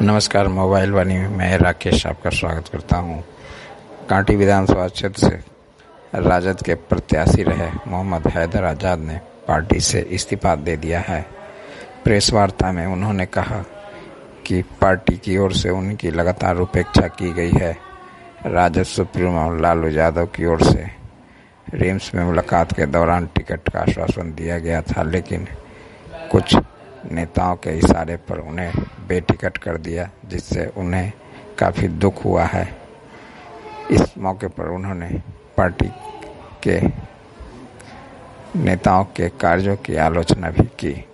नमस्कार। मोबाइल वाणी में मैं राकेश आपका स्वागत करता हूं। कांटी विधानसभा क्षेत्र से राजद के प्रत्याशी रहे मोहम्मद हैदर आजाद ने पार्टी से इस्तीफा दे दिया है। प्रेस वार्ता में उन्होंने कहा कि पार्टी की ओर से उनकी लगातार उपेक्षा की गई है। राजद सुप्रीमो लालू यादव की ओर से रिम्स में मुलाकात के दौरान टिकट का आश्वासन दिया गया था, लेकिन कुछ नेताओं के इशारे पर उन्हें बेटिकट कर दिया, जिससे उन्हें काफ़ी दुख हुआ है। इस मौके पर उन्होंने पार्टी के नेताओं के कार्यों की आलोचना भी की।